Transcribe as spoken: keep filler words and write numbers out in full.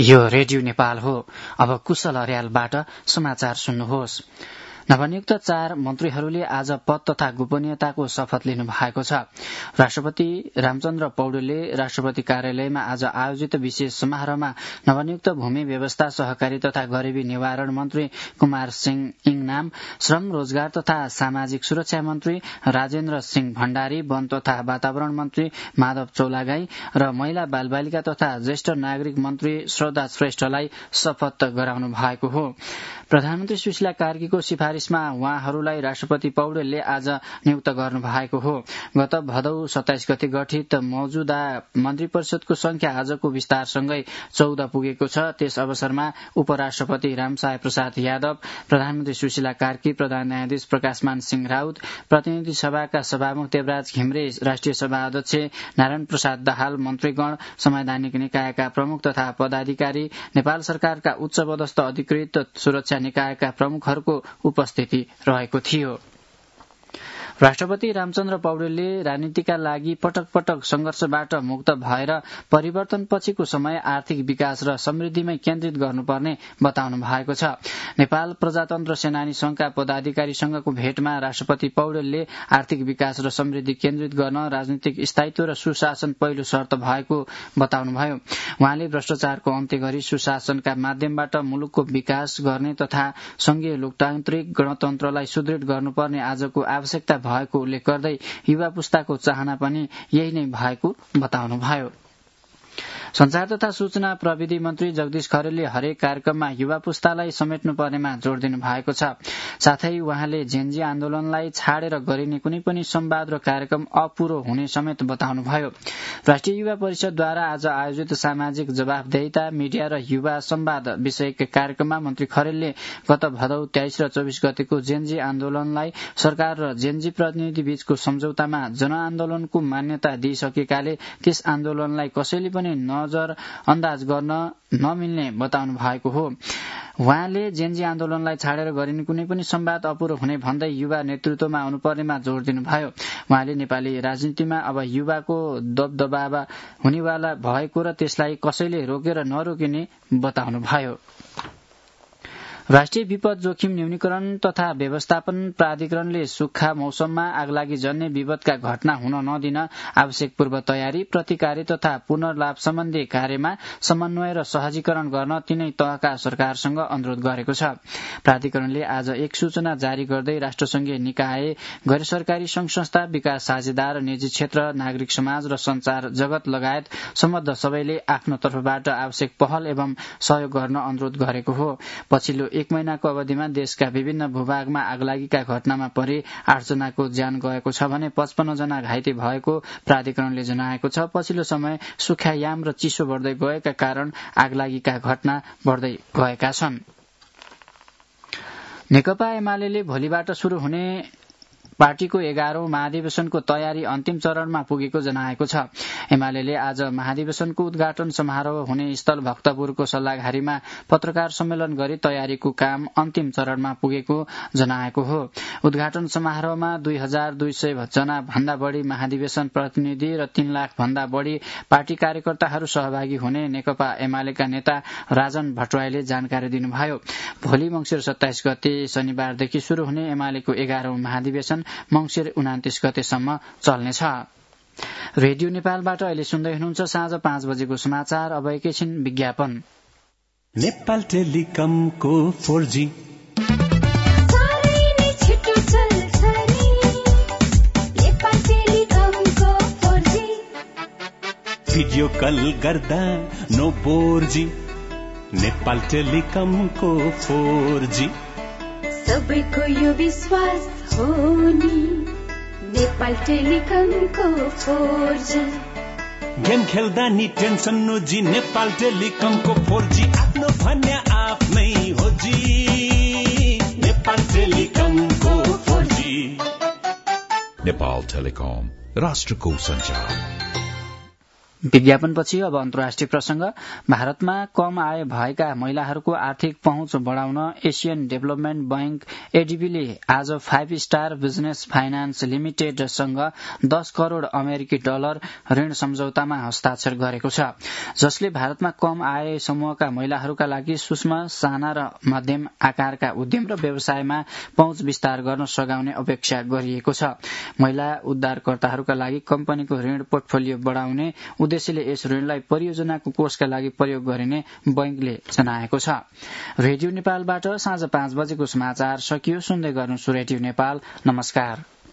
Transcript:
यो रेडियो नेपाल हो। अब कुशल अर्यालबाट समाचार सुन्नुहोस्। नवनियुक्त चार मन्त्रीहरूले आज पद तथा गोपनीयताको शपथ लिनु भएको छ। राष्ट्रपति रामचन्द्र पौडेलले राष्ट्रपति कार्यालयमा आज आयोजित विशेष समारोहमा नवनियुक्त भूमि व्यवस्था, सहकारी तथा गरीबी निवारण मन्त्री कुमार सिंह इङनाम, श्रम रोजगार तथा सामाजिक सुरक्षा मन्त्री राजेन्द्र सिंह भण्डारी, वन तथा वातावरण मन्त्री माधव चौलागाई र महिला बालबालिका तथा ज्येष्ठ नागरिक मन्त्री श्रद्धा श्रेष्ठलाई शपथ गराउनु भएको हो। प्रधानमन्त्री सुशीला कार्कीको सिफारिशमा उहाँहरूलाई राष्ट्रपति पौडेलले आज नियुक्त गर्नु भएको हो। गत भदौ सत्ताइस गते गठित मौजूदा मन्त्री परिषदको संख्या आजको विस्तारसँगै चौध पुगेको छ। त्यस अवसरमा उपराष्ट्रपति रामसाय प्रसाद यादव, प्रधानमन्त्री सुशीला कार्की, प्रधान न्यायाधीश प्रकाशमान सिंह राउत, प्रतिनिधि सभाका सभामुख देवराज घिम्रे, राष्ट्रिय सभा अध्यक्ष नारायण प्रसाद दाहाल, मन्त्रीगण, संवैधानिक निकायका प्रमुख तथा पदाधिकारी, नेपाल सरकारका उच्च पदस्थ अधिकृत, सुरक्षा निकायका प्रमुखहरूको उपस्थिति रहेको थियो। राष्ट्रपति रामचन्द्र पौडेलले राजनीतिका लागि पटक पटक संघर्षबाट मुक्त भएर परिवर्तन पछिको समय आर्थिक विकास र समृद्धिमै केन्द्रित गर्नुपर्ने बताउनु भएको छ। नेपाल प्रजातन्त्र सेनानी संघका पदाधिकारीसँगको भेटमा राष्ट्रपति पौडेलले आर्थिक विकास र समृद्धि केन्द्रित गर्न राजनीतिक स्थायित्व र सुशासन पहिलो शर्त भएको बताउनुभयो। उहाँले भ्रष्टाचारको अन्त्य गरी सुशासनका माध्यमबाट मुलुकको विकास गर्ने तथा संघीय लोकतान्त्रिक गणतन्त्रलाई सुदृढ गर्नुपर्ने आजको आवश्यकता भएको उल्लेख गर्दै युवा पुस्ताको चाहना पनि यही नै भएको बताउनुभयो। संचार तथा सूचना प्रविधि मन्त्री जगदीश खरेलले हरेक कार्यक्रममा युवा पुस्तालाई समेट्नु पर्नेमा जोड़ दिनु भएको छ। साथै उहाँले जेनजी आन्दोलनलाई छाडेर गरिने कुनै पनि संवाद र कार्यक्रम अपूरो हुने समेत बताउनुभयो। राष्ट्रिय युवा परिषदद्वारा आज आयोजित सामाजिक जवाफदेहिता, मिडिया र युवा संवाद विषयक कार्यक्रममा मन्त्री खरेलले गत भदौ तेइस र चौबिस गतेको जेनजी आन्दोलनलाई सरकार र जेनजी प्रतिनिधि बीचको सम्झौतामा जनआन्दोलनको मान्यता दिइसकेकाले त्यस आन्दोलनलाई कसैले पनि नजर अन्दाज गर्न नमिल्ने बताउनु भएको हो। उहाँले जेनजी आन्दोलनलाई छाडेर गरिने कुनै पनि संवाद अपूरो हुने भन्दै युवा नेतृत्वमा आउनुपर्नेमा जोड़ दिनुभयो। उहाँले नेपाली राजनीतिमा अब युवाको दबदबावा हुनेवाला भएको र त्यसलाई कसैले रोकेर नरोकिने बताउनुभयो। राष्ट्रिय विपद जोखिम न्यूनीकरण तथा व्यवस्थापन प्राधिकरणले सुक्खा मौसममा आगलागी जन्य विपदका घटना हुन नदिन आवश्यक पूर्व तयारी, प्रतिकारी तथा पुनर्लाभ सम्बन्धी कार्यमा समन्वय र सहजीकरण गर्न तीनै तहका सरकारसँग अनुरोध गरेको छ। प्राधिकरणले आज एक सूचना जारी गर्दै राष्ट्रसंघीय निकाय, गैर सरकारी संघ संस्था, विकास साझेदार, निजी क्षेत्र, नागरिक समाज र संचार जगत लगायत सम्बद्ध सबैले आफ्नो तर्फबाट आवश्यक पहल एवं सहयोग गर्न अनुरोध गरेको हो। पछिल्लो एक महिनाको अवधिमा देशका विभिन्न भूभागमा आगलागीका घटनामा परि आठ जनाको ज्यान गएको छ भने पचपन्न जना घाइते भएको प्राधिकरणले जनाएको छ। पछिल्लो समय सुख्यायाम र चिसो बढ्दै गएका कारण आगलागीका घटना बढ्दै गएका छन्। नेकपा एमाले भोलिबाट शुरू हुने पार्टीको एघारौं महाधिवेशनको तयारी अन्तिम चरणमा पुगेको जनाएको छ। एमाले आज महाधिवेशनको उद्घाटन समारोह हुने स्थल भक्तपुरको सल्लाघारीमा पत्रकार सम्मेलन गरी तयारीको काम अन्तिम चरणमा पुगेको जनाएको हो। उद्घाटन समारोहमा दुई हजार दुई सय जना भन्दा बढ़ी महाधिवेशन प्रतिनिधि र तीन लाख भन्दा बढ़ी पार्टी कार्यकर्ताहरू सहभागी हुने नेकपा एमालेका नेता राजन भट्टराईले जानकारी दिनुभयो। भोलि मंसिर सत्ताइस गते शनिबारदेखि शुरू हुने एमालेको एघारौं महाधिवेशन मंसिर उनातिस गतेसम्म चल्नेछ। रेडियो नेपालबाट अहिले सुन्दै हुनुहुन्छ साँझ पाँच बजेको समाचार। अब एकैछिन विज्ञापन। नेपाल टेलिकमको फोर जी भिडियो कल गर्दा नो फोर जी। नेपाल टेलिकमको फोर जी सबैको यो विश्वास हो नि। नेपाल टेलिकमको फोर जी गेम खेल्दा नि टेन्सन नो जी। नेपाल टेलिकमको फोर जी आफ्नो भन्या आफ्नै हो जी। नेपाल टेलिकमको फोर जी। नेपाल टेलिकम राष्ट्रको संचार। विज्ञापनपछि अब अन्तर्राष्ट्रिय प्रसंग। भारतमा कम आय भएका महिलाहरूको आर्थिक पहुँच बढ़ाउन एसियन डेभलपमेन्ट बैंक एडीबीले आज फाइभ स्टार बिजनेस फाइनान्स लिमिटेडसँग दस करोड़ अमेरिकी डलर ऋण सम्झौतामा हस्ताक्षर गरेको छ, जसले भारतमा कम आय समूहका महिलाहरूका लागि सूक्ष्म, साना र मध्यम आकारका उद्यम र व्यवसायमा पहुँच विस्तार गर्न सघाउने अपेक्षा गरिएको छ। महिला उद्धारकर्ताहरूका लागि कम्पनीको ऋण पोर्टफोलियो बढ़ाउने उद्देश्यले यस ऋणलाई परियोजनाको कोषका लागि प्रयोग गरिने बैंकले जनाएको छ। रेडियो नेपालबाट साँझ पाँच बजेको समाचार सकियो। सुन्दै गर्नु रेडियो नेपाल। नमस्कार।